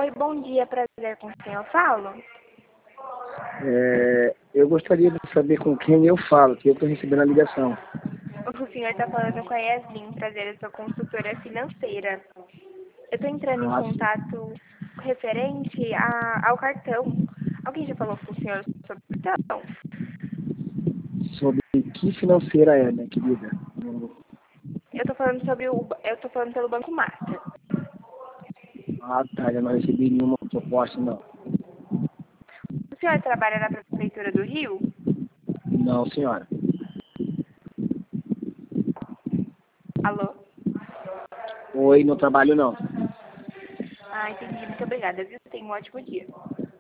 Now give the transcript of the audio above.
Oi, bom dia, prazer com quem eu falo? Eu gostaria de saber com quem eu falo, que eu estou recebendo a ligação. O senhor está falando com a Yasmin, prazer, eu sou consultora financeira. Eu estou entrando em Ah, sim. contato referente ao cartão. Alguém já falou com o senhor sobre o cartão? Sobre que financeira é, minha querida? Eu estou falando eu estou falando pelo Banco Master. Ah, tá, eu não recebi nenhuma proposta, não. O senhor trabalha na Prefeitura do Rio? Não, senhora. Alô? Oi, não trabalho, não. Ah, entendi. Muito obrigada, viu? Tenha um ótimo dia.